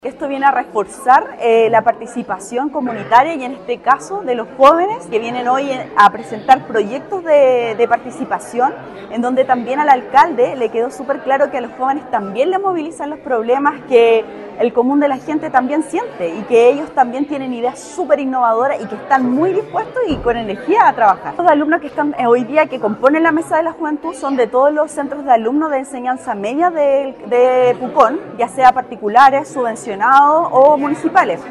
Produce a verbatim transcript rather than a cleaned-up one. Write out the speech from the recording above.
Esto viene a reforzar eh, la participación comunitaria y en este caso de los jóvenes que vienen hoy a presentar proyectos de, de participación, en donde también al alcalde le quedó súper claro que a los jóvenes también le movilizan los problemas que el común de la gente también siente y que ellos también tienen ideas súper innovadoras y que están muy dispuestos y con energía a trabajar. Los alumnos que están hoy día que componen la Mesa de la Juventud son de todos los centros de alumnos de enseñanza media de, de Pucón, ya sea particulares, subvencionados o municipales.